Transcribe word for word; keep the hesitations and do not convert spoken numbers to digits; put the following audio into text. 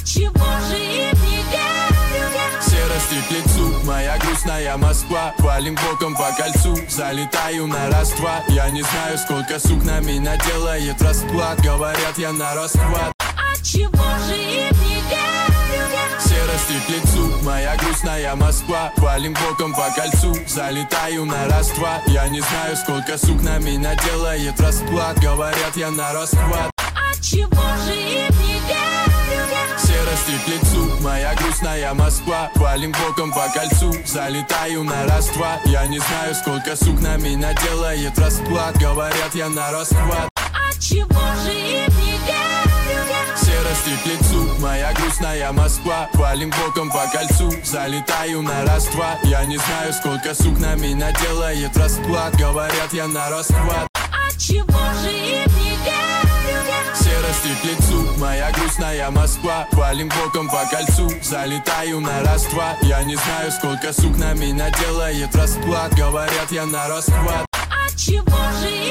Отчего же им не верю я? Серости к лицу, моя грустная Москва. Валим боком по кольцу, залетаю на раз-два. Я не знаю, сколько сук на меня делает расклад. Говорят, я на расхват. Отчего же им не верю я? Серости к лицу, моя грустная Москва. Валим боком по кольцу, залетаю на раз-два. Я не знаю, сколько сук на меня делает расклад. Говорят, я на расхват. Отчего же им не верю я? Серости к лицу, моя грустная Москва. Валим боком по кольцу, залетаю на раз-два. Я не знаю, сколько сук на меня делает расклад. Говорят, я на расхват. Отчего же им не верю я? Серости к лицу, моя грустная Москва. Валим боком по кольцу, залетаю на раз-два. Я не знаю, сколько сук на меня делает расклад. Говорят, я на расхват. Отчего же им не верю я? Серости к лицу, моя грустная Москва. Валим боком по кольцу, залетаю на раз-два. Я не знаю, сколько сук на меня делает расклад. Говорят, я на расхват. Отчего же